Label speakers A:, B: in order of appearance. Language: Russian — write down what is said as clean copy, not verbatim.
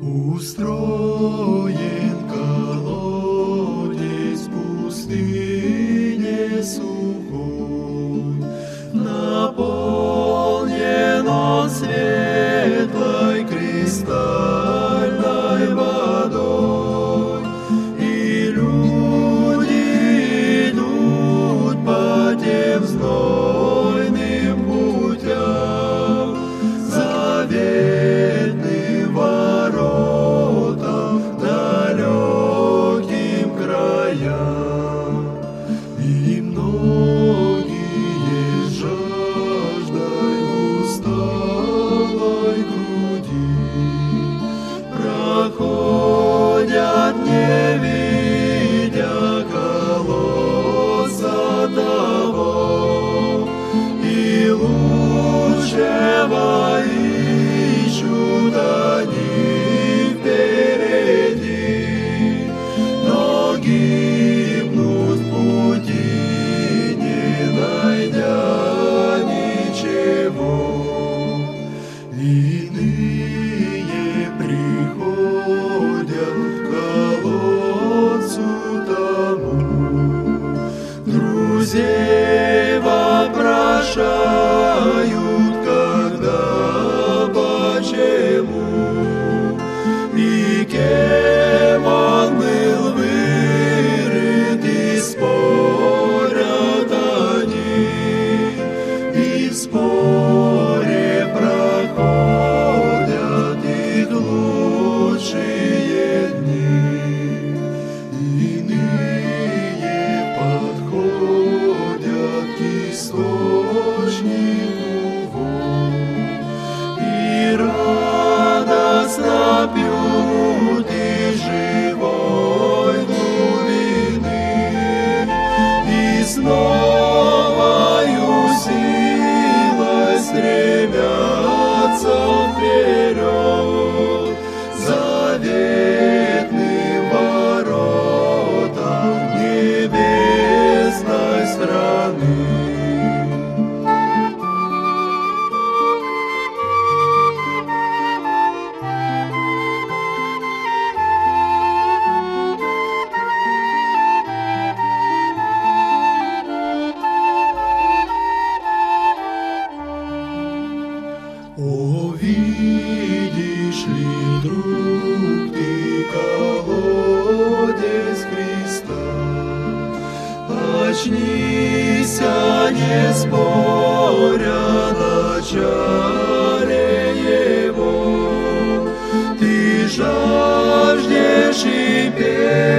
A: Устроен колодец в пустыне сухой, наполнен он светлой кристальной водой, и люди идут по тем знойным путям, заветным воротам, далеким краям. И многие жаждой усталой груди проходят, не видя колодца того, и лучшего ищут они впереди, но гибнут в пути, не найдя ничего. Иные приходят к колодцу тому, друзей вопрошают, когда, почему, и кем он был вырыт, и спорят они, и в споре проходят их лучшие дни. Иные подходят к источнику вод и радостно пьют из живой глубины, и с новою силой стремятся вперед, заветным воротам небесной страны. О, видишь ли, друг, ты колодец Христа? Очнись, не споря, начале Его. Ты жаждешь и песнь